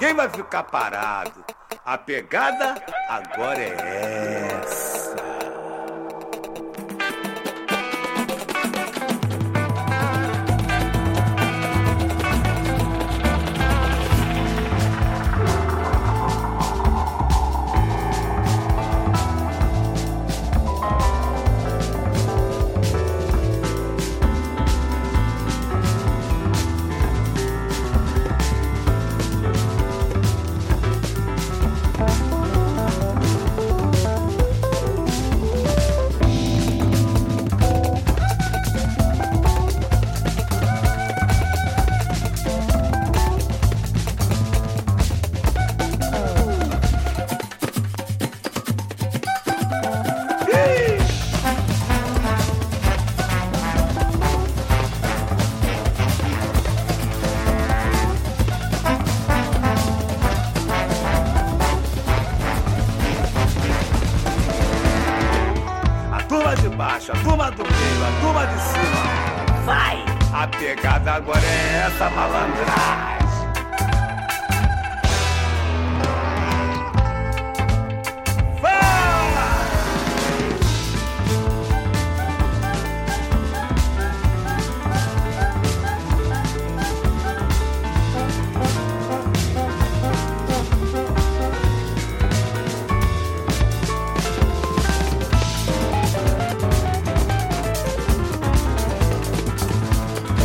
ninguém vai ficar parado. A pegada agora é essa. A turma do meio, a turma de cima. Vai! A pegada agora é essa, malandragem.